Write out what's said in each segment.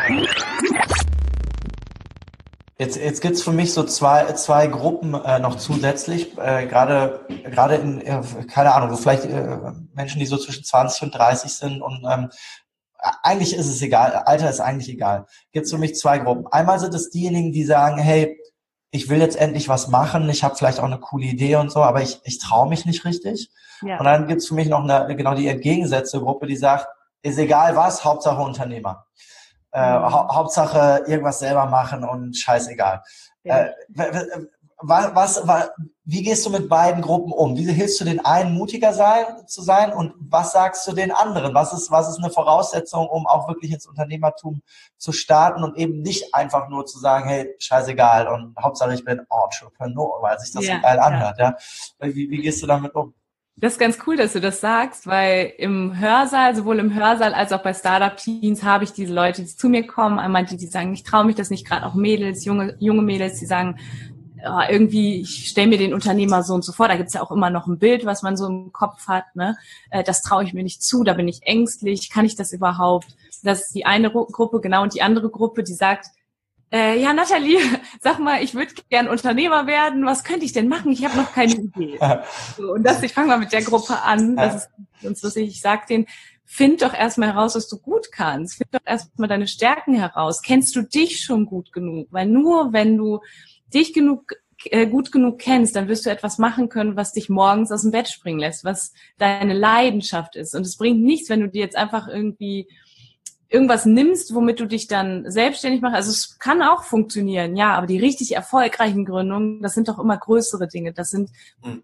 Jetzt gibt's für mich so zwei Gruppen noch zusätzlich, gerade in, keine Ahnung, so vielleicht Menschen, die so zwischen 20 und 30 sind und eigentlich ist es egal, Alter ist eigentlich egal. Gibt's für mich zwei Gruppen. Einmal sind es diejenigen, die sagen, hey, ich will jetzt endlich was machen, ich habe vielleicht auch eine coole Idee und so, aber ich traue mich nicht richtig. Ja. Und dann gibt's für mich noch genau die entgegengesetzte Gruppe, die sagt, ist egal was, Hauptsache Unternehmer. Hauptsache irgendwas selber machen und scheißegal. Ja. Wie gehst du mit beiden Gruppen um? Wie hilfst du den einen, mutiger zu sein und was sagst du den anderen? Was ist eine Voraussetzung, um auch wirklich ins Unternehmertum zu starten und eben nicht einfach nur zu sagen, hey, scheißegal und Hauptsache ich bin Entrepreneur, weil sich das so geil anhört. Ja. Wie gehst du damit um? Das ist ganz cool, dass du das sagst, weil im Hörsaal, sowohl im Hörsaal als auch bei Startup-Teams habe ich diese Leute, die zu mir kommen, einmal die sagen, ich traue mich das nicht, gerade auch Mädels, junge Mädels, die sagen, irgendwie, ich stelle mir den Unternehmer so und so vor, da gibt's ja auch immer noch ein Bild, was man so im Kopf hat, ne? Das traue ich mir nicht zu, da bin ich ängstlich, kann ich das überhaupt? Das ist die eine Gruppe, genau, und die andere Gruppe, die sagt, ja, Nathalie, sag mal, ich würde gern Unternehmer werden. Was könnte ich denn machen? Ich habe noch keine Idee. So, und ich fange mal mit der Gruppe an. Das ist uns lustig. Ich sag denen, find doch erstmal heraus, was du gut kannst. Find doch erstmal deine Stärken heraus. Kennst du dich schon gut genug? Weil nur wenn du dich gut genug kennst, dann wirst du etwas machen können, was dich morgens aus dem Bett springen lässt, was deine Leidenschaft ist. Und es bringt nichts, wenn du dir jetzt einfach irgendwie irgendwas nimmst, womit du dich dann selbstständig machst. Also es kann auch funktionieren, ja, aber die richtig erfolgreichen Gründungen, das sind doch immer größere Dinge. Das sind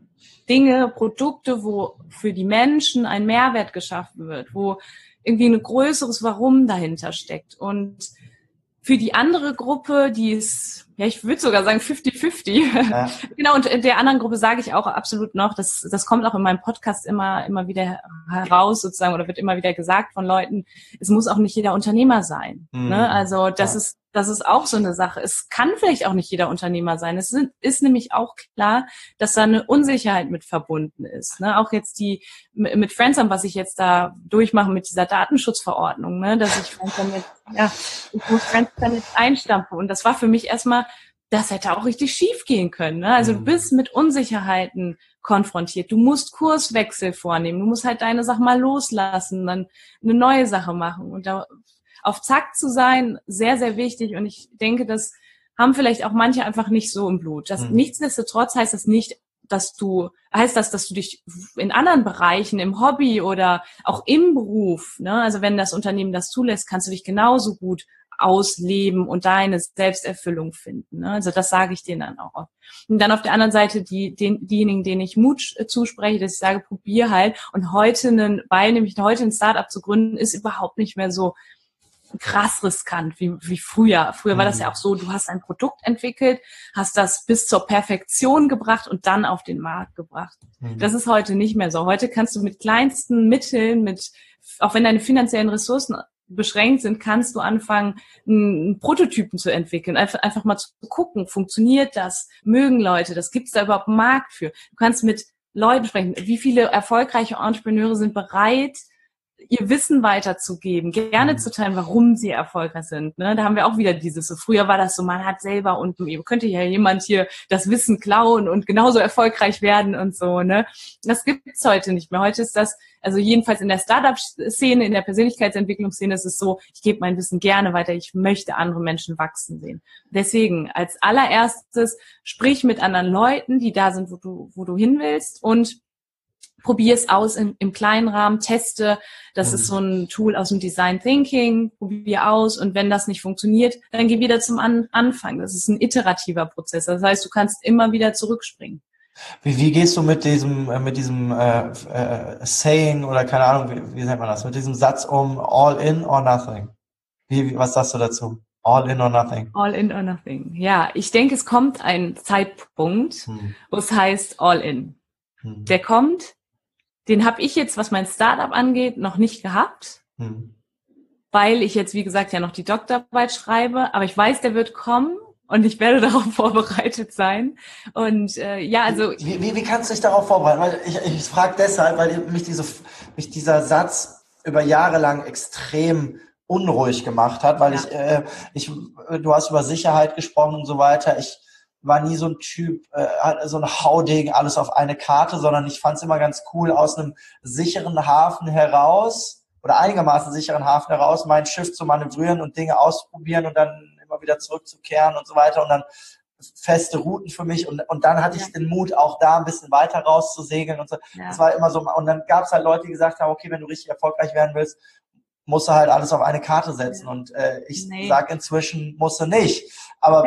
Dinge, Produkte, wo für die Menschen ein Mehrwert geschaffen wird, wo irgendwie ein größeres Warum dahinter steckt. Und für die andere Gruppe, die ist, ja, ich würde sogar sagen 50-50. Ja. Genau, und der anderen Gruppe sage ich auch absolut noch, das kommt auch in meinem Podcast immer wieder heraus sozusagen oder wird immer wieder gesagt von Leuten, es muss auch nicht jeder Unternehmer sein. Ne? Also das ist auch so eine Sache. Es kann vielleicht auch nicht jeder Unternehmer sein. Es ist nämlich auch klar, dass da eine Unsicherheit mit verbunden ist. Ne? Auch jetzt die mit Friendsum, was ich jetzt da durchmache mit dieser Datenschutzverordnung, ne? Dass ich Friendsum ich muss Friendsum jetzt einstampfen. Und das war für mich erstmal, das hätte auch richtig schief gehen können. Ne? Also du bist mit Unsicherheiten konfrontiert. Du musst Kurswechsel vornehmen. Du musst halt deine Sache mal loslassen, dann eine neue Sache machen. Und da auf Zack zu sein, sehr, sehr wichtig. Und ich denke, das haben vielleicht auch manche einfach nicht so im Blut. Nichtsdestotrotz heißt das nicht, dass du dich in anderen Bereichen, im Hobby oder auch im Beruf, ne, also wenn das Unternehmen das zulässt, kannst du dich genauso gut ausleben und deine Selbsterfüllung finden. Ne? Also das sage ich denen dann auch. Und dann auf der anderen Seite diejenigen, denen ich Mut zuspreche, dass ich sage, probier halt. Und heute ein Startup zu gründen, ist überhaupt nicht mehr so krass riskant wie früher. Früher war das ja auch so, du hast ein Produkt entwickelt, hast das bis zur Perfektion gebracht und dann auf den Markt gebracht. Das ist heute nicht mehr so. Heute kannst du mit kleinsten Mitteln, auch wenn deine finanziellen Ressourcen beschränkt sind, kannst du anfangen, einen Prototypen zu entwickeln. Einfach mal zu gucken, funktioniert das? Mögen Leute das? Gibt es da überhaupt einen Markt für? Du kannst mit Leuten sprechen. Wie viele erfolgreiche Entrepreneure sind bereit, ihr Wissen weiterzugeben, gerne zu teilen, warum sie erfolgreich sind. Ne? Da haben wir auch wieder so früher war das so, man hat selber und könnte ja jemand hier das Wissen klauen und genauso erfolgreich werden und so. Ne? Das gibt's heute nicht mehr. Heute ist das, also jedenfalls in der Startup-Szene, in der Persönlichkeitsentwicklungsszene ist es so, ich gebe mein Wissen gerne weiter, ich möchte andere Menschen wachsen sehen. Deswegen, als allererstes, sprich mit anderen Leuten, die da sind, wo du hin willst und probier es aus im kleinen Rahmen, teste. Das ist so ein Tool aus dem Design Thinking. Probier aus und wenn das nicht funktioniert, dann geh wieder zum Anfang. Das ist ein iterativer Prozess. Das heißt, du kannst immer wieder zurückspringen. Wie gehst du mit diesem Saying oder keine Ahnung, wie nennt man das, mit diesem Satz um all in or nothing? Was sagst du dazu? All in or nothing? All in or nothing. Ja, ich denke, es kommt ein Zeitpunkt, wo es heißt all in. Der kommt. Den habe ich jetzt, was mein Startup angeht, noch nicht gehabt, weil ich jetzt, wie gesagt, ja noch die Doktorarbeit schreibe. Aber ich weiß, der wird kommen und ich werde darauf vorbereitet sein. Und also... Wie kannst du dich darauf vorbereiten? Weil ich frage deshalb, weil mich dieser Satz über Jahre lang extrem unruhig gemacht hat, weil du hast über Sicherheit gesprochen und so weiter. Ich war nie so ein Typ, so ein Haudegen, alles auf eine Karte, sondern ich fand es immer ganz cool, aus einem sicheren Hafen heraus oder einigermaßen sicheren Hafen heraus mein Schiff zu manövrieren und Dinge auszuprobieren und dann immer wieder zurückzukehren und so weiter und dann feste Routen für mich und dann hatte ich den Mut, auch da ein bisschen weiter rauszusegeln und so. Ja. Das war immer so, und dann gab es halt Leute, die gesagt haben, okay, wenn du richtig erfolgreich werden willst, musst du halt alles auf eine Karte setzen und ich sag inzwischen, musst du nicht. Aber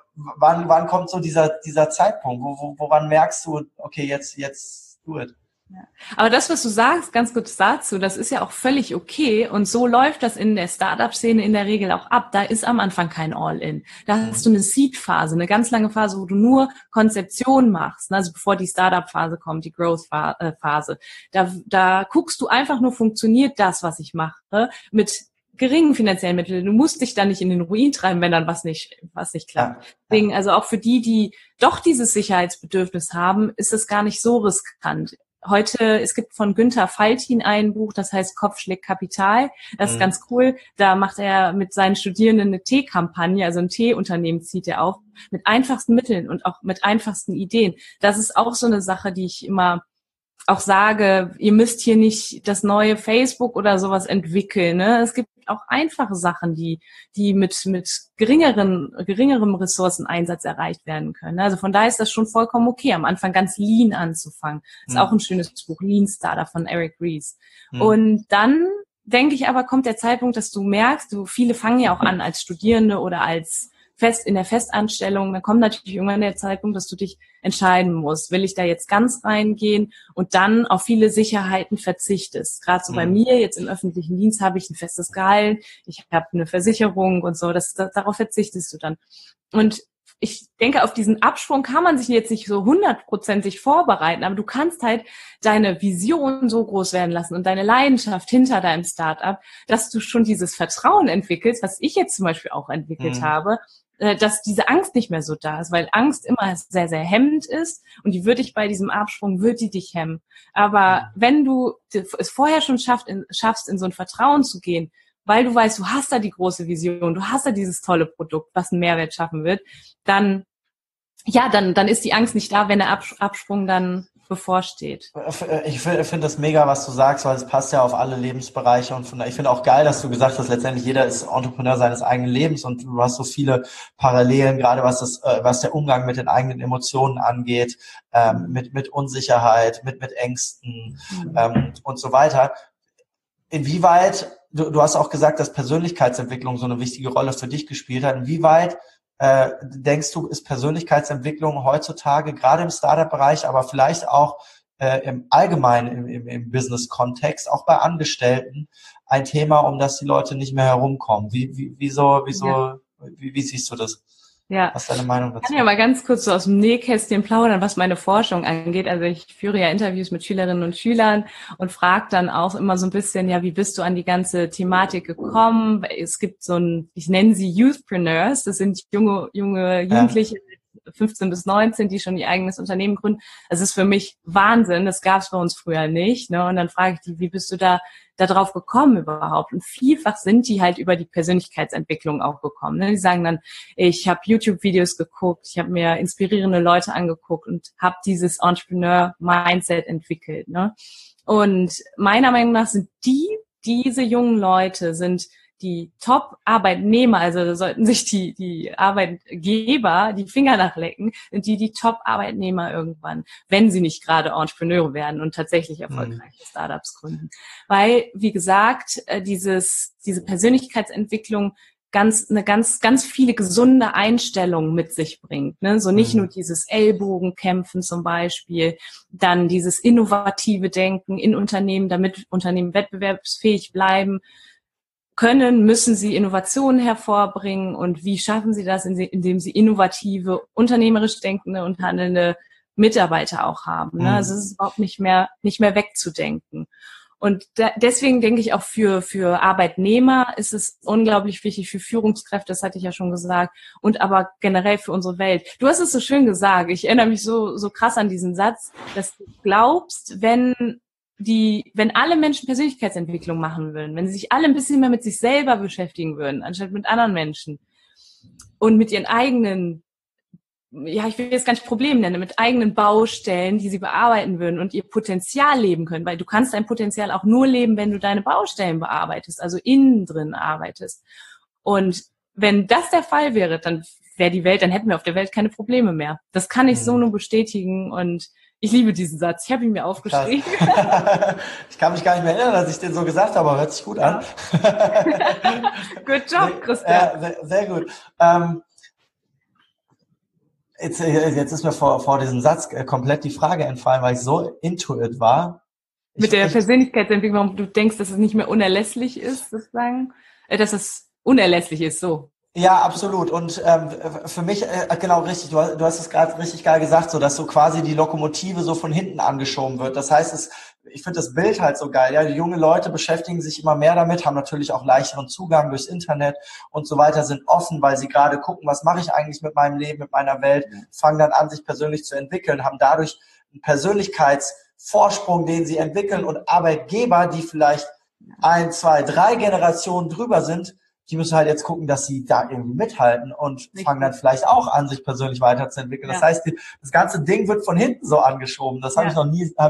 wann kommt so dieser Zeitpunkt, woran merkst du, okay, jetzt do it? Ja. Aber das, was du sagst, ganz kurz dazu, das ist ja auch völlig okay und so läuft das in der Startup-Szene in der Regel auch ab. Da ist am Anfang kein All-In. Da hast du eine Seed-Phase, eine ganz lange Phase, wo du nur Konzeption machst, also bevor die Startup-Phase kommt, die Growth-Phase. Da guckst du einfach nur, funktioniert das, was ich mache, mit geringen finanziellen Mitteln. Du musst dich da nicht in den Ruin treiben, wenn dann was nicht klappt. Ja. Deswegen, also auch für die doch dieses Sicherheitsbedürfnis haben, ist es gar nicht so riskant. Heute, es gibt von Günther Faltin ein Buch, das heißt Kopf schlägt Kapital. Das ist ganz cool. Da macht er mit seinen Studierenden eine Teekampagne, also ein Teeunternehmen zieht er auf, mit einfachsten Mitteln und auch mit einfachsten Ideen. Das ist auch so eine Sache, die ich immer auch sage, ihr müsst hier nicht das neue Facebook oder sowas entwickeln. Ne? Es gibt auch einfache Sachen, die mit geringerem Ressourceneinsatz erreicht werden können. Also von daher ist das schon vollkommen okay, am Anfang ganz lean anzufangen. Ist auch ein schönes Buch, Lean Startup von Eric Ries. Und dann denke ich aber, kommt der Zeitpunkt, dass du merkst, viele fangen ja auch an als Studierende oder als in der Festanstellung, dann kommt natürlich irgendwann der Zeitpunkt, dass du dich entscheiden musst. Will ich da jetzt ganz reingehen und dann auf viele Sicherheiten verzichtest? Gerade so bei mir, jetzt im öffentlichen Dienst habe ich ein festes Gehalt, ich habe eine Versicherung und so, darauf verzichtest du dann. Und ich denke, auf diesen Absprung kann man sich jetzt nicht so 100% vorbereiten, aber du kannst halt deine Vision so groß werden lassen und deine Leidenschaft hinter deinem Startup, dass du schon dieses Vertrauen entwickelst, was ich jetzt zum Beispiel auch entwickelt habe, dass diese Angst nicht mehr so da ist, weil Angst immer sehr, sehr hemmend ist und die würde ich bei diesem Absprung, würde die dich hemmen. Aber wenn du es vorher schon schaffst, in so ein Vertrauen zu gehen, weil du weißt, du hast da die große Vision, du hast da dieses tolle Produkt, was einen Mehrwert schaffen wird, dann ist die Angst nicht da, wenn der Absprung dann bevorsteht. Ich finde das mega, was du sagst, weil es passt ja auf alle Lebensbereiche und ich finde auch geil, dass du gesagt hast, letztendlich jeder ist Entrepreneur seines eigenen Lebens und du hast so viele Parallelen, gerade was der Umgang mit den eigenen Emotionen angeht, mit Unsicherheit, mit Ängsten und so weiter. Inwieweit, du hast auch gesagt, dass Persönlichkeitsentwicklung so eine wichtige Rolle für dich gespielt hat. Inwieweit denkst du, ist Persönlichkeitsentwicklung heutzutage, gerade im Startup-Bereich, aber vielleicht auch im Allgemeinen im Business-Kontext, auch bei Angestellten, ein Thema, um das die Leute nicht mehr herumkommen? Wie siehst du das? Ja. Was ist deine Meinung dazu? Ich kann ja mal ganz kurz so aus dem Nähkästchen plaudern, was meine Forschung angeht. Also ich führe ja Interviews mit Schülerinnen und Schülern und frage dann auch immer so ein bisschen, ja, wie bist du an die ganze Thematik gekommen? Es gibt ich nenne sie Youthpreneurs, das sind junge Jugendliche, 15 bis 19, die schon ihr eigenes Unternehmen gründen. Das ist für mich Wahnsinn, das gab es bei uns früher nicht. Ne? Und dann frage ich die, wie bist du da drauf gekommen überhaupt? Und vielfach sind die halt über die Persönlichkeitsentwicklung auch gekommen. Ne? Die sagen dann, ich habe YouTube-Videos geguckt, ich habe mir inspirierende Leute angeguckt und habe dieses Entrepreneur-Mindset entwickelt. Ne? Und meiner Meinung nach sind diese jungen Leute sind die Top-Arbeitnehmer, also da sollten sich die Arbeitgeber die Finger nachlecken, sind die Top-Arbeitnehmer irgendwann, wenn sie nicht gerade Entrepreneure werden und tatsächlich erfolgreiche Startups gründen. Weil, wie gesagt, diese Persönlichkeitsentwicklung ganz viele gesunde Einstellungen mit sich bringt. Ne? So nicht nur dieses Ellbogenkämpfen zum Beispiel, dann dieses innovative Denken in Unternehmen, damit Unternehmen wettbewerbsfähig bleiben müssen sie Innovationen hervorbringen und wie schaffen sie das, indem sie innovative, unternehmerisch denkende und handelnde Mitarbeiter auch haben. Ne? Also es ist überhaupt nicht mehr wegzudenken. Und deswegen denke ich auch für Arbeitnehmer ist es unglaublich wichtig, für Führungskräfte, das hatte ich ja schon gesagt, und aber generell für unsere Welt. Du hast es so schön gesagt, ich erinnere mich so krass an diesen Satz, dass du glaubst, wenn wenn alle Menschen Persönlichkeitsentwicklung machen würden, wenn sie sich alle ein bisschen mehr mit sich selber beschäftigen würden, anstatt mit anderen Menschen und mit ihren eigenen, ja, ich will jetzt gar nicht Problem nennen, mit eigenen Baustellen, die sie bearbeiten würden und ihr Potenzial leben können, weil du kannst dein Potenzial auch nur leben, wenn du deine Baustellen bearbeitest, also innen drin arbeitest. Und wenn das der Fall wäre, dann dann hätten wir auf der Welt keine Probleme mehr. Das kann ich so nur bestätigen und ich liebe diesen Satz. Ich habe ihn mir aufgeschrieben. Ich kann mich gar nicht mehr erinnern, dass ich den so gesagt habe, aber hört sich gut an. Good job, Christian. Sehr, sehr gut. Jetzt ist mir vor diesem Satz komplett die Frage entfallen, weil ich so into it war. Mit der Persönlichkeitsentwicklung, du denkst, dass es nicht mehr unerlässlich ist, sozusagen, dass es unerlässlich ist, so. Ja, absolut. Und für mich, genau richtig, du hast es gerade richtig geil gesagt, so dass so quasi die Lokomotive so von hinten angeschoben wird. Das heißt, ich finde das Bild halt so geil. Ja, die jungen Leute beschäftigen sich immer mehr damit, haben natürlich auch leichteren Zugang durchs Internet und so weiter, sind offen, weil sie gerade gucken, was mache ich eigentlich mit meinem Leben, mit meiner Welt, fangen dann an, sich persönlich zu entwickeln, haben dadurch einen Persönlichkeitsvorsprung, den sie entwickeln, und Arbeitgeber, die vielleicht 1, 2, 3 Generationen drüber sind, die müssen halt jetzt gucken, dass sie da irgendwie mithalten und fangen dann vielleicht auch an, sich persönlich weiterzuentwickeln. Das heißt, das ganze Ding wird von hinten so angeschoben. Das habe ich noch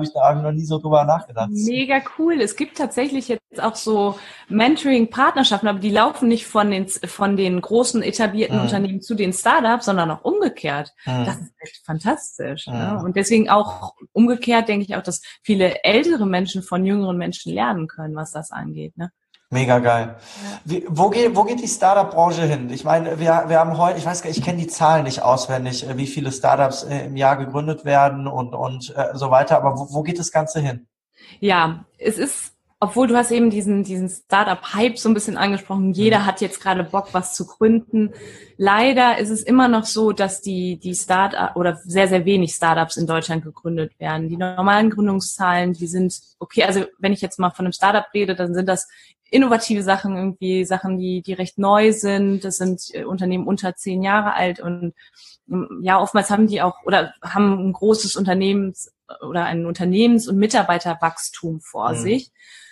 nie so drüber nachgedacht. Mega cool. Es gibt tatsächlich jetzt auch so Mentoring-Partnerschaften, aber die laufen nicht von den großen etablierten Unternehmen zu den Startups, sondern auch umgekehrt. Das ist echt fantastisch. Ne? Und deswegen auch umgekehrt denke ich auch, dass viele ältere Menschen von jüngeren Menschen lernen können, was das angeht. Ne? Mega geil. Ja. Wo geht die Startup-Branche hin? Ich meine, wir haben heute, ich weiß gar nicht, ich kenne die Zahlen nicht auswendig, wie viele Startups im Jahr gegründet werden und so weiter, aber wo geht das Ganze hin? Ja, es ist, obwohl du hast eben diesen Startup-Hype so ein bisschen angesprochen, jeder hat jetzt gerade Bock, was zu gründen. Leider ist es immer noch so, dass die Startup oder sehr, sehr wenig Startups in Deutschland gegründet werden. Die normalen Gründungszahlen, die sind okay. Also wenn ich jetzt mal von einem Startup rede, dann sind das innovative Sachen, irgendwie Sachen, die recht neu sind. Das sind Unternehmen unter 10 Jahre alt und ja, oftmals haben die auch oder haben ein großes ein Unternehmens- und Mitarbeiterwachstum vor sich.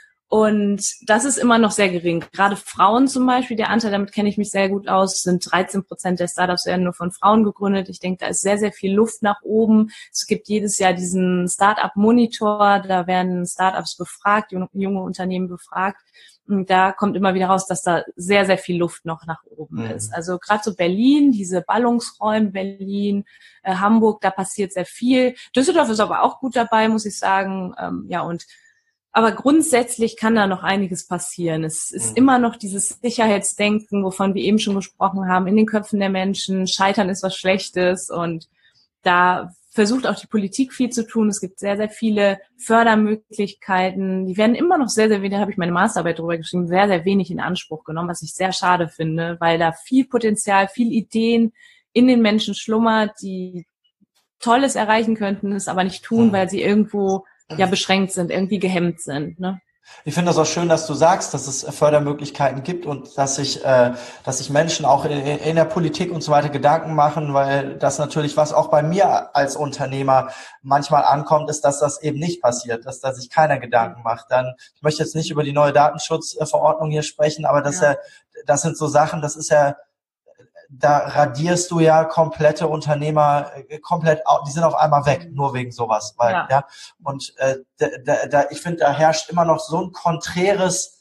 Und das ist immer noch sehr gering. Gerade Frauen zum Beispiel, der Anteil, damit kenne ich mich sehr gut aus, sind 13% der Startups werden nur von Frauen gegründet. Ich denke, da ist sehr, sehr viel Luft nach oben. Es gibt jedes Jahr diesen Startup-Monitor, da werden Startups befragt, junge Unternehmen befragt. Und da kommt immer wieder raus, dass da sehr, sehr viel Luft noch nach oben ist. Also gerade so Berlin, diese Ballungsräume Berlin, Hamburg, da passiert sehr viel. Düsseldorf ist aber auch gut dabei, muss ich sagen. Aber grundsätzlich kann da noch einiges passieren. Es ist immer noch dieses Sicherheitsdenken, wovon wir eben schon gesprochen haben, in den Köpfen der Menschen. Scheitern ist was Schlechtes und da versucht auch die Politik viel zu tun. Es gibt sehr, sehr viele Fördermöglichkeiten. Die werden immer noch sehr, sehr wenig, da habe ich meine Masterarbeit drüber geschrieben, sehr, sehr wenig in Anspruch genommen, was ich sehr schade finde, weil da viel Potenzial, viel Ideen in den Menschen schlummert, die Tolles erreichen könnten, es aber nicht tun, weil sie irgendwo ja beschränkt sind, irgendwie gehemmt sind, ne? Ich finde das auch schön, dass du sagst, dass es Fördermöglichkeiten gibt und dass sich Menschen auch in der Politik und so weiter Gedanken machen, weil das natürlich, was auch bei mir als Unternehmer manchmal ankommt, ist, dass das eben nicht passiert, dass da sich keiner Gedanken macht. Ich möchte jetzt nicht über die neue Datenschutzverordnung hier sprechen, aber das sind so Sachen, das ist ja, da radierst du ja komplette Unternehmer die sind auf einmal weg, nur wegen sowas. Und ich finde, da herrscht immer noch so ein konträres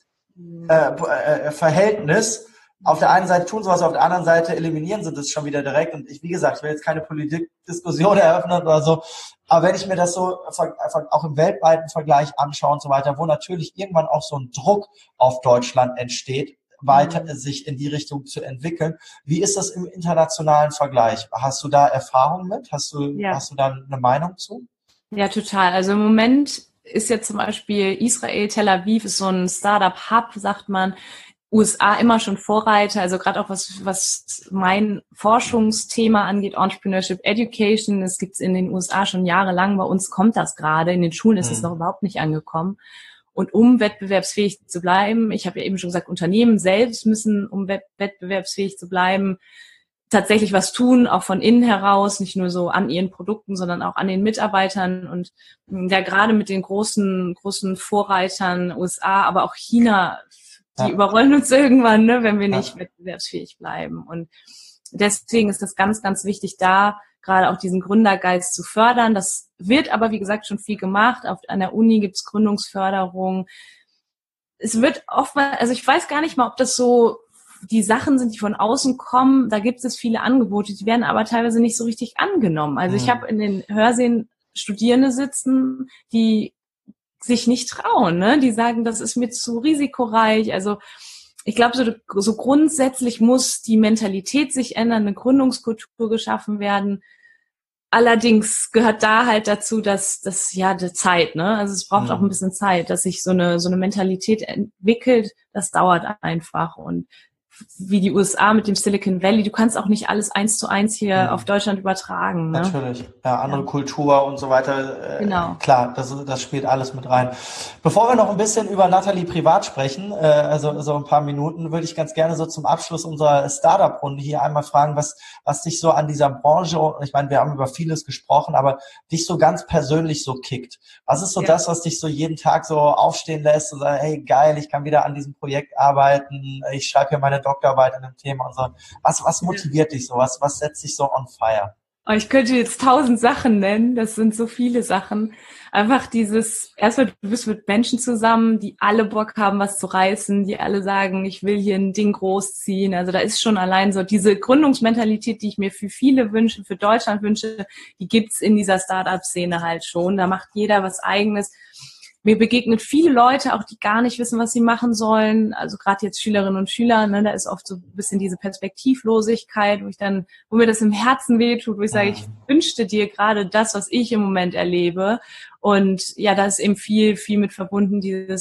Verhältnis. Auf der einen Seite tun sie was, auf der anderen Seite eliminieren sie das schon wieder direkt. Und wie gesagt, ich will jetzt keine Politikdiskussion eröffnen oder so, aber wenn ich mir das so auch im weltweiten Vergleich anschaue und so weiter, wo natürlich irgendwann auch so ein Druck auf Deutschland entsteht, weiter sich in die Richtung zu entwickeln. Wie ist das im internationalen Vergleich? Hast du da Erfahrung mit? Hast du da eine Meinung zu? Ja, total. Also im Moment ist jetzt zum Beispiel Israel, Tel Aviv ist so ein Startup-Hub, sagt man. USA immer schon Vorreiter, also gerade auch was mein Forschungsthema angeht, Entrepreneurship Education, das gibt's in den USA schon jahrelang, bei uns kommt das gerade, in den Schulen ist es noch überhaupt nicht angekommen. Und um wettbewerbsfähig zu bleiben, ich habe ja eben schon gesagt, Unternehmen selbst müssen, um wettbewerbsfähig zu bleiben, tatsächlich was tun, auch von innen heraus, nicht nur so an ihren Produkten, sondern auch an den Mitarbeitern und ja gerade mit den großen Vorreitern USA, aber auch China, die überrollen uns irgendwann, ne, wenn wir nicht wettbewerbsfähig bleiben. Und deswegen ist das ganz, ganz wichtig, da gerade auch diesen Gründergeist zu fördern. Das wird aber, wie gesagt, schon viel gemacht. An der Uni gibt's Gründungsförderung. Es wird oftmals, also ich weiß gar nicht mal, ob das so die Sachen sind, die von außen kommen. Da gibt es viele Angebote, die werden aber teilweise nicht so richtig angenommen. Also ich habe in den Hörsälen Studierende sitzen, die sich nicht trauen, ne? Die sagen, das ist mir zu risikoreich. Also ich glaube, so grundsätzlich muss die Mentalität sich ändern, eine Gründungskultur geschaffen werden. Allerdings gehört da halt dazu, dass das ja die Zeit, ne? Also es braucht auch ein bisschen Zeit, dass sich so eine Mentalität entwickelt. Das dauert einfach. Und wie die USA mit dem Silicon Valley, du kannst auch nicht alles 1:1 hier auf Deutschland übertragen. Ne? Natürlich, ja, andere Kultur und so weiter. Genau. Klar, das spielt alles mit rein. Bevor wir noch ein bisschen über Nathalie privat sprechen, also so ein paar Minuten, würde ich ganz gerne so zum Abschluss unserer Startup-Runde hier einmal fragen, was dich so an dieser Branche, ich meine, wir haben über vieles gesprochen, aber dich so ganz persönlich so kickt. Was ist so das, was dich so jeden Tag so aufstehen lässt und sagen, hey, geil, ich kann wieder an diesem Projekt arbeiten, ich schreibe hier meine Doktorarbeit an dem Thema und so. Was motiviert dich so? Was setzt dich so on fire? Ich könnte jetzt 1000 Sachen nennen. Das sind so viele Sachen. Einfach erstmal, du bist mit Menschen zusammen, die alle Bock haben, was zu reißen, die alle sagen, ich will hier ein Ding großziehen. Also da ist schon allein so diese Gründungsmentalität, die ich mir für viele wünsche, für Deutschland wünsche, die gibt's in dieser Startup-Szene halt schon. Da macht jeder was Eigenes. Mir begegnen viele Leute, auch die gar nicht wissen, was sie machen sollen. Also gerade jetzt Schülerinnen und Schüler, ne, da ist oft so ein bisschen diese Perspektivlosigkeit, wo mir das im Herzen wehtut, wo ich sage, ich wünschte dir gerade das, was ich im Moment erlebe. Und ja, da ist eben viel, viel mit verbunden,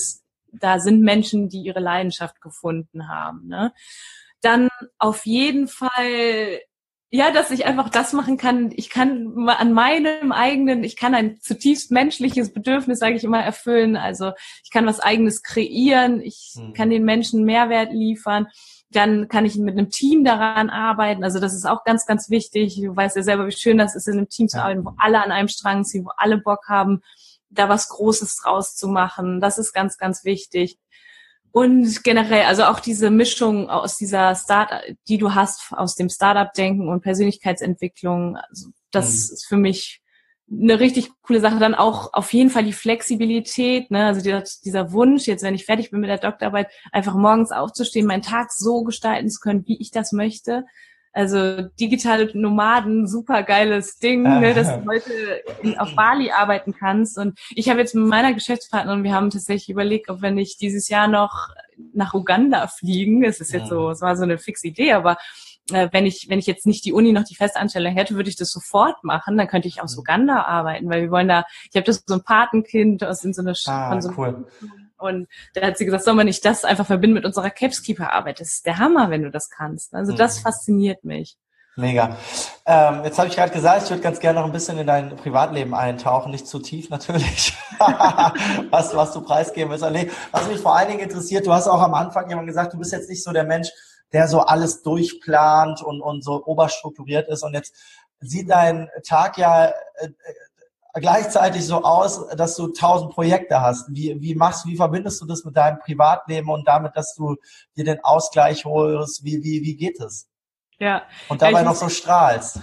da sind Menschen, die ihre Leidenschaft gefunden haben. Ne? Dann auf jeden Fall, ja, dass ich einfach das machen kann. Ich kann ich kann ein zutiefst menschliches Bedürfnis, sage ich immer, erfüllen. Also ich kann was Eigenes kreieren. Ich kann den Menschen Mehrwert liefern. Dann kann ich mit einem Team daran arbeiten. Also das ist auch ganz, ganz wichtig. Du weißt ja selber, wie schön das ist, in einem Team zu arbeiten, wo alle an einem Strang ziehen, wo alle Bock haben, da was Großes draus zu machen. Das ist ganz, ganz wichtig. Und generell, also auch diese Mischung aus dieser die du hast, aus dem Startup-Denken und Persönlichkeitsentwicklung, also das ist für mich eine richtig coole Sache. Dann auch auf jeden Fall die Flexibilität, ne? Also dieser Wunsch, jetzt wenn ich fertig bin mit der Doktorarbeit, einfach morgens aufzustehen, meinen Tag so gestalten zu können, wie ich das möchte. Also digitale Nomaden, super geiles Ding, ne, dass du heute auf Bali arbeiten kannst. Und ich habe jetzt mit meiner Geschäftspartnerin, wir haben tatsächlich überlegt, ob wir nicht dieses Jahr noch nach Uganda fliegen. Es war so eine fixe Idee, aber wenn ich jetzt nicht die Uni noch die Festanstellung hätte, würde ich das sofort machen. Dann könnte ich aus Uganda arbeiten, weil ich habe das so ein Patenkind aus in so einer cool. Und da hat sie gesagt, soll man nicht das einfach verbinden mit unserer Capskeeper-Arbeit? Das ist der Hammer, wenn du das kannst. Also das fasziniert mich. Mega. Jetzt habe ich gerade gesagt, ich würde ganz gerne noch ein bisschen in dein Privatleben eintauchen, nicht zu tief natürlich, was du preisgeben willst. Nee, was mich vor allen Dingen interessiert, du hast auch am Anfang jemand gesagt, du bist jetzt nicht so der Mensch, der so alles durchplant und so oberstrukturiert ist. Und jetzt sieht dein Tag ja gleichzeitig so aus, dass du 1000 Projekte hast. Wie verbindest du das mit deinem Privatleben und damit, dass du dir den Ausgleich holst? Wie geht es? Ja. Und dabei noch so strahlst.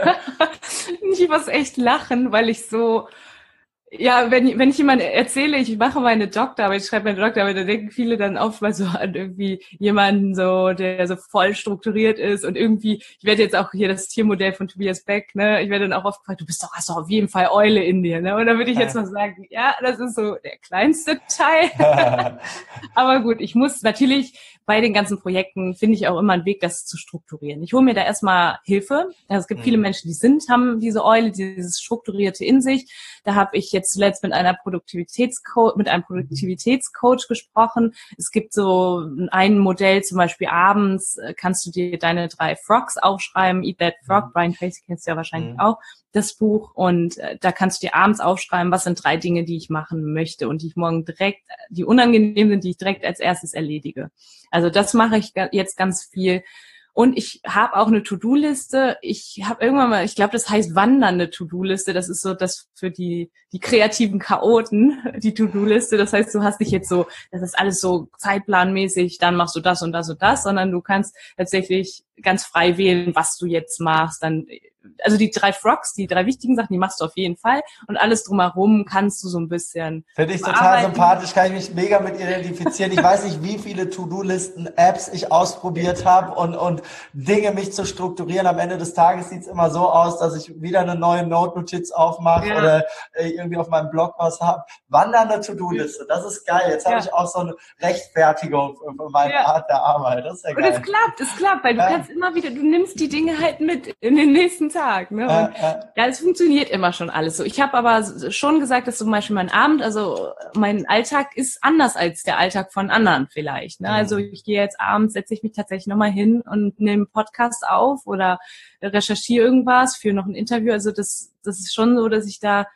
Ich muss echt lachen, weil ich so, ja, wenn ich jemandem erzähle, ich mache meine Doktorarbeit, ich schreibe meine Doktorarbeit, da denken viele dann oft mal so an irgendwie jemanden so, der so voll strukturiert ist und irgendwie, ich werde jetzt auch hier das Tiermodell von Tobias Beck, ne, ich werde dann auch oft gefragt, hast doch auf jeden Fall Eule in dir, ne, und dann würde ich jetzt mal sagen, ja, das ist so der kleinste Teil. Aber gut, ich muss natürlich bei den ganzen Projekten finde ich auch immer einen Weg, das zu strukturieren. Ich hole mir da erstmal Hilfe. Also es gibt viele Menschen, haben diese Eule, dieses Strukturierte in sich. Da habe ich jetzt zuletzt mit einem Produktivitätscoach gesprochen. Es gibt so ein Modell, zum Beispiel abends kannst du dir deine 3 Frogs aufschreiben. Eat That Frog, Brian Tracy kennst du ja wahrscheinlich auch, das Buch. Und da kannst du dir abends aufschreiben, was sind 3 Dinge, die ich machen möchte und die ich morgen die unangenehm sind, die ich direkt als erstes erledige. Also das mache ich jetzt ganz viel. Und ich habe auch eine To-Do-Liste. Ich habe irgendwann mal, ich glaube, das heißt wandernde To-Do-Liste. Das ist so das für die kreativen Chaoten, die To-Do-Liste. Das heißt, du hast nicht jetzt so, das ist alles so zeitplanmäßig, dann machst du das und das und das, sondern du kannst tatsächlich ganz frei wählen, was du jetzt machst. Dann, also die 3 Frogs, die 3 wichtigen Sachen, die machst du auf jeden Fall. Und alles drumherum kannst du so ein bisschen. Finde ich total sympathisch, kann ich mich mega mit identifizieren. Ich weiß nicht, wie viele To-Do-Listen-Apps ich ausprobiert habe und Dinge mich zu strukturieren. Am Ende des Tages sieht es immer so aus, dass ich wieder eine neue Note-Notiz aufmache oder irgendwie auf meinem Blog was habe. Wandernde To-Do-Liste, das ist geil. Jetzt habe ich auch so eine Rechtfertigung für meine Art der Arbeit. Das ist ja geil. Und es klappt, weil du kannst immer wieder, du nimmst die Dinge halt mit in den nächsten Tag. Ne? Und ja, es funktioniert immer schon alles so. Ich habe aber schon gesagt, dass zum Beispiel mein Abend, also mein Alltag ist anders als der Alltag von anderen vielleicht. Ne? Also ich gehe jetzt abends, setze ich mich tatsächlich nochmal hin und nehme einen Podcast auf oder recherchiere irgendwas, führe noch ein Interview. Also das ist schon so, dass ich da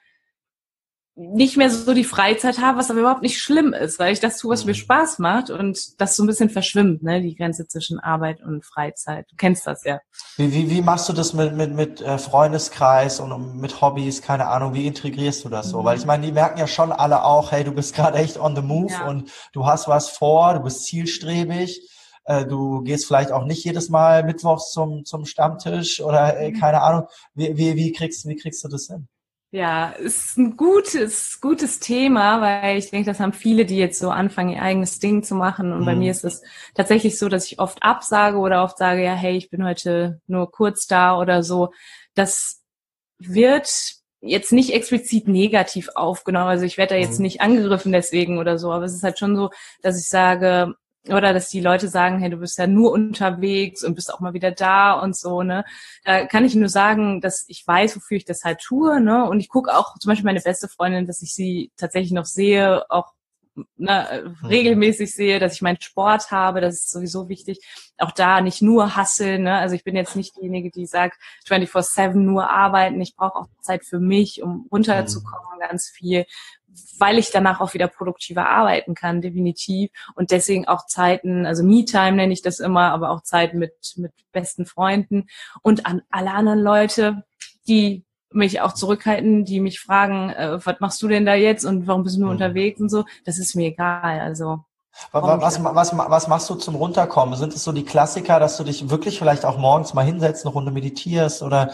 nicht mehr so die Freizeit habe, was aber überhaupt nicht schlimm ist, weil ich das tue, was mir Spaß macht und das so ein bisschen verschwimmt, ne, die Grenze zwischen Arbeit und Freizeit. Du kennst das ja. Wie machst du das mit Freundeskreis und mit Hobbys, keine Ahnung, wie integrierst du das so? Weil ich meine, die merken ja schon alle auch, hey, du bist gerade echt on the move und du hast was vor, du bist zielstrebig. Du gehst vielleicht auch nicht jedes Mal mittwochs zum Stammtisch oder keine Ahnung. Wie kriegst du das hin? Ja, ist ein gutes Thema, weil ich denke, das haben viele, die jetzt so anfangen, ihr eigenes Ding zu machen. Und bei mir ist es tatsächlich so, dass ich oft absage oder oft sage, ja, hey, ich bin heute nur kurz da oder so. Das wird jetzt nicht explizit negativ aufgenommen. Also ich werde da jetzt nicht angegriffen deswegen oder so. Aber es ist halt schon so, dass ich sage, oder dass die Leute sagen, hey, du bist ja nur unterwegs und bist auch mal wieder da und so, ne. Da kann ich nur sagen, dass ich weiß, wofür ich das halt tue, ne. Und ich gucke auch zum Beispiel meine beste Freundin, dass ich sie tatsächlich noch sehe, auch regelmäßig sehe, dass ich meinen Sport habe, das ist sowieso wichtig. Auch da nicht nur hustlen, ne? Also ich bin jetzt nicht diejenige, die sagt 24/7 nur arbeiten. Ich brauche auch Zeit für mich, um runterzukommen, ganz viel, weil ich danach auch wieder produktiver arbeiten kann, definitiv. Und deswegen auch Zeiten, also Me-Time nenne ich das immer, aber auch Zeit mit besten Freunden und an alle anderen Leute, die mich auch zurückhalten, die mich fragen, was machst du denn da jetzt und warum bist du nur unterwegs und so, das ist mir egal. Also was machst du zum Runterkommen? Sind es so die Klassiker, dass du dich wirklich vielleicht auch morgens mal hinsetzt, eine Runde meditierst oder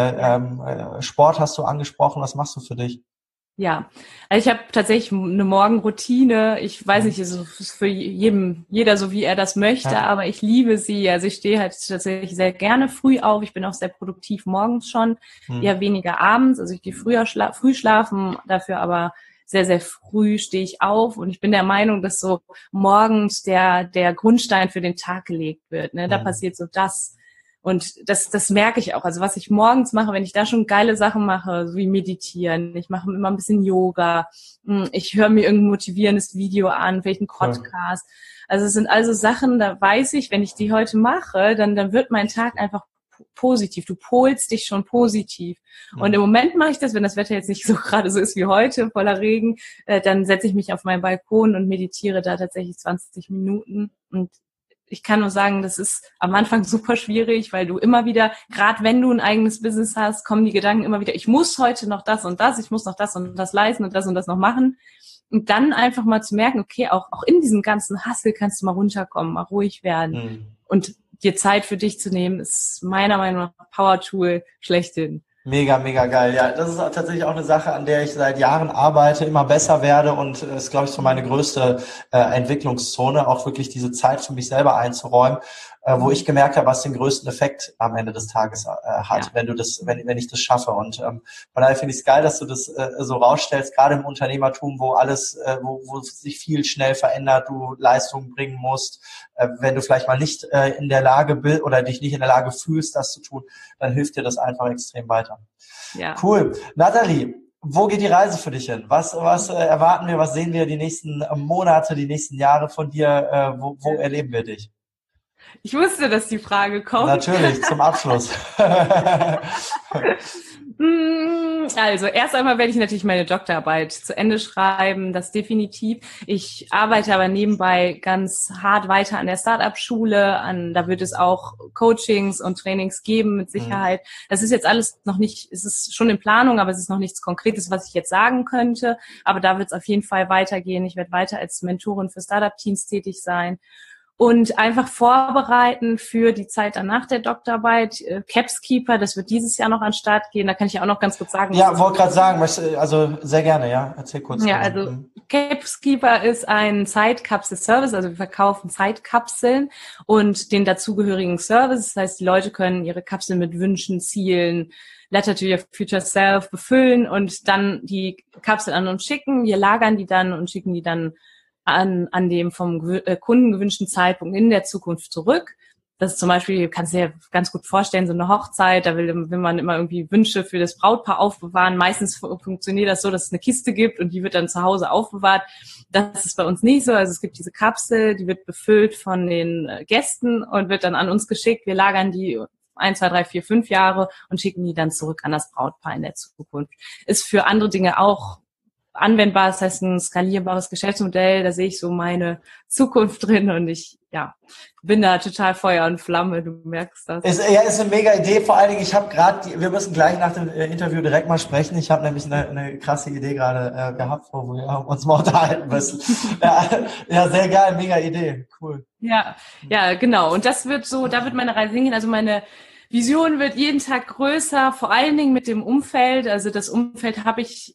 Sport hast du angesprochen? Was machst du für dich? Ja, also ich habe tatsächlich eine Morgenroutine. Ich weiß nicht, es ist für jeder so, wie er das möchte, aber ich liebe sie. Also ich stehe halt tatsächlich sehr gerne früh auf. Ich bin auch sehr produktiv morgens schon, eher weniger abends. Also ich gehe früh schlafen, dafür aber sehr, sehr früh stehe ich auf. Und ich bin der Meinung, dass so morgens der Grundstein für den Tag gelegt wird. Ne? Da passiert so das. Und das merke ich auch. Also was ich morgens mache, wenn ich da schon geile Sachen mache, so wie meditieren, ich mache immer ein bisschen Yoga, ich höre mir irgendein motivierendes Video an, vielleicht einen Podcast. Also es sind also Sachen, da weiß ich, wenn ich die heute mache, dann wird mein Tag einfach positiv. Du polst dich schon positiv. Und im Moment mache ich das, wenn das Wetter jetzt nicht so gerade so ist wie heute, voller Regen, dann setze ich mich auf meinen Balkon und meditiere da tatsächlich 20 Minuten und ich kann nur sagen, das ist am Anfang super schwierig, weil du immer wieder, gerade wenn du ein eigenes Business hast, kommen die Gedanken immer wieder, ich muss heute noch das und das, ich muss noch das und das leisten und das noch machen. Und dann einfach mal zu merken, okay, auch in diesem ganzen Hustle kannst du mal runterkommen, mal ruhig werden. Und dir Zeit für dich zu nehmen, ist meiner Meinung nach Power-Tool schlechthin. Mega, mega geil. Ja, das ist tatsächlich auch eine Sache, an der ich seit Jahren arbeite, immer besser werde und ist, glaube ich, so meine größte Entwicklungszone, auch wirklich diese Zeit für mich selber einzuräumen, wo ich gemerkt habe, was den größten Effekt am Ende des Tages hat, wenn ich das schaffe. Und von daher finde ich es geil, dass du das so rausstellst, gerade im Unternehmertum, wo alles, wo sich viel schnell verändert, du Leistungen bringen musst. Wenn du vielleicht mal nicht in der Lage bist oder dich nicht in der Lage fühlst, das zu tun, dann hilft dir das einfach extrem weiter. Ja. Cool. Nathalie, wo geht die Reise für dich hin? Was erwarten wir, was sehen wir die nächsten Monate, die nächsten Jahre von dir? Wo erleben wir dich? Ich wusste, dass die Frage kommt. Natürlich, zum Abschluss. Also erst einmal werde ich natürlich meine Doktorarbeit zu Ende schreiben, das definitiv. Ich arbeite aber nebenbei ganz hart weiter an der Startup-Schule. Da wird es auch Coachings und Trainings geben, mit Sicherheit. Das ist jetzt alles noch nicht, es ist schon in Planung, aber es ist noch nichts Konkretes, was ich jetzt sagen könnte. Aber da wird es auf jeden Fall weitergehen. Ich werde weiter als Mentorin für Startup-Teams tätig sein. Und einfach vorbereiten für die Zeit danach der Doktorarbeit. Capskeeper, das wird dieses Jahr noch an den Start gehen. Da kann ich ja auch noch ganz kurz sagen. Ja, wollte gerade sagen, also sehr gerne, ja. Erzähl kurz. Ja, also Capskeeper ist ein Zeitkapsel-Service, also wir verkaufen Zeitkapseln und den dazugehörigen Service. Das heißt, die Leute können ihre Kapseln mit Wünschen, Zielen, Letter to your future self befüllen und dann die Kapsel an uns schicken. Wir lagern die dann und schicken die dann an dem vom Kunden gewünschten Zeitpunkt in der Zukunft zurück. Das ist zum Beispiel, kannst du dir ganz gut vorstellen, so eine Hochzeit, da will man immer irgendwie Wünsche für das Brautpaar aufbewahren. Meistens funktioniert das so, dass es eine Kiste gibt und die wird dann zu Hause aufbewahrt. Das ist bei uns nicht so. Also es gibt diese Kapsel, die wird befüllt von den Gästen und wird dann an uns geschickt. Wir lagern die 1, 2, 3, 4, 5 Jahre und schicken die dann zurück an das Brautpaar in der Zukunft. Ist für andere Dinge auch anwendbar, das heißt ein skalierbares Geschäftsmodell, da sehe ich so meine Zukunft drin und ich bin da total Feuer und Flamme, du merkst das. Ist eine mega Idee, vor allen Dingen, ich habe wir müssen gleich nach dem Interview direkt mal sprechen, ich habe nämlich eine krasse Idee gerade gehabt, wo wir uns mal unterhalten müssen. Ja, sehr geil, mega Idee, cool. Ja, genau, und das wird so, da wird meine Reise hingehen, also meine Vision wird jeden Tag größer, vor allen Dingen mit dem Umfeld, also das Umfeld habe ich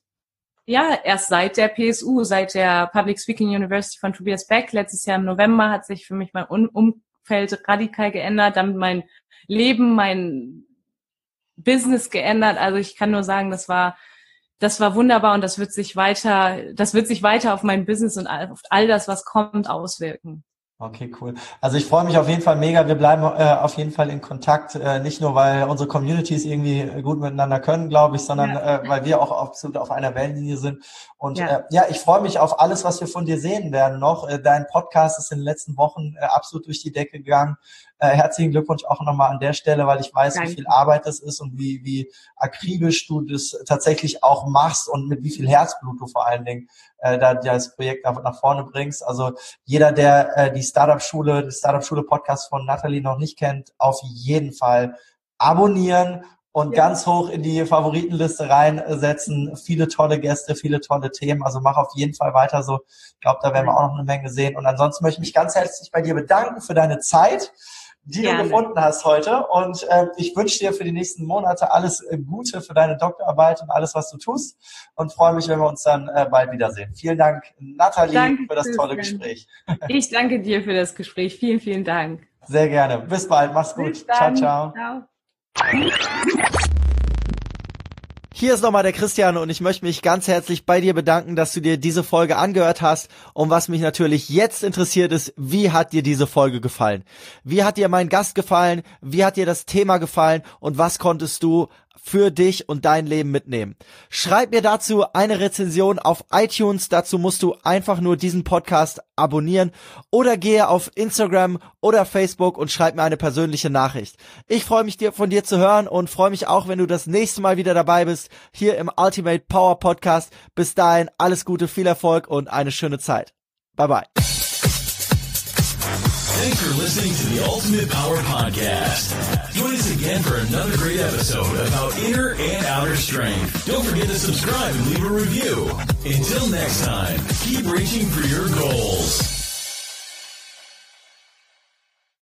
erst seit der PSU, seit der Public Speaking University von Tobias Beck. Letztes Jahr im November hat sich für mich mein Umfeld radikal geändert, damit mein Leben, mein Business geändert. Also ich kann nur sagen, das war wunderbar und das wird sich weiter auf mein Business und auf all das, was kommt, auswirken. Okay, cool. Also ich freue mich auf jeden Fall mega. Wir bleiben auf jeden Fall in Kontakt, nicht nur, weil unsere Communities irgendwie gut miteinander können, glaube ich, sondern weil wir auch absolut auf einer Wellenlinie sind. Und ich freue mich auf alles, was wir von dir sehen werden noch. Dein Podcast ist in den letzten Wochen absolut durch die Decke gegangen. Herzlichen Glückwunsch auch nochmal an der Stelle, weil ich weiß, Danke. Wie viel Arbeit das ist und wie akribisch du das tatsächlich auch machst und mit wie viel Herzblut du vor allen Dingen da das Projekt nach vorne bringst. Also jeder, der die Startup-Schule Podcast von Nathalie noch nicht kennt, auf jeden Fall abonnieren und ganz hoch in die Favoritenliste reinsetzen. Viele tolle Gäste, viele tolle Themen. Also mach auf jeden Fall weiter so. Ich glaube, da werden wir auch noch eine Menge sehen. Und ansonsten möchte ich mich ganz herzlich bei dir bedanken für deine Zeit, die du gefunden hast heute. Und ich wünsche dir für die nächsten Monate alles Gute für deine Doktorarbeit und alles, was du tust. Und freue mich, wenn wir uns dann bald wiedersehen. Vielen Dank, Nathalie, für das tolle Gespräch. Ich danke dir für das Gespräch. Vielen, vielen Dank. Sehr gerne. Bis bald. Mach's gut. Ciao, ciao. Hier ist nochmal der Christian und ich möchte mich ganz herzlich bei dir bedanken, dass du dir diese Folge angehört hast. Und was mich natürlich jetzt interessiert ist, wie hat dir diese Folge gefallen? Wie hat dir mein Gast gefallen? Wie hat dir das Thema gefallen? Und was konntest du für dich und dein Leben mitnehmen? Schreib mir dazu eine Rezension auf iTunes. Dazu musst du einfach nur diesen Podcast abonnieren oder gehe auf Instagram oder Facebook und schreib mir eine persönliche Nachricht. Ich freue mich, von dir zu hören und freue mich auch, wenn du das nächste Mal wieder dabei bist, hier im Ultimate Power Podcast. Bis dahin, alles Gute, viel Erfolg und eine schöne Zeit. Bye bye. Thanks for listening to the Ultimate Power Podcast. Join us again for another great episode about inner and outer strength. Don't forget to subscribe and leave a review. Until next time, keep reaching for your goals.